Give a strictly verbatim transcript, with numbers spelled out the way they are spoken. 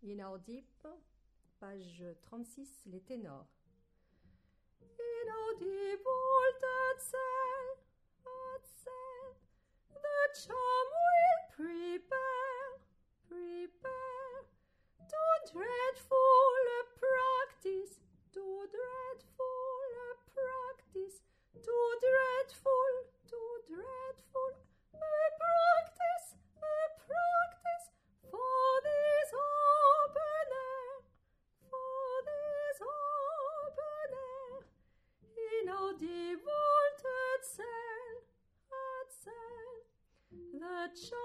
Inaudible, page trente-six, les ténors. Inaudible, that cell, that cell, the charm will prepare, prepare, too dreadful a practice, too dreadful a practice, too dreadful, too dreadful a practice, a practice, for this open air, for this open air, inaudible at cell, at cell, the child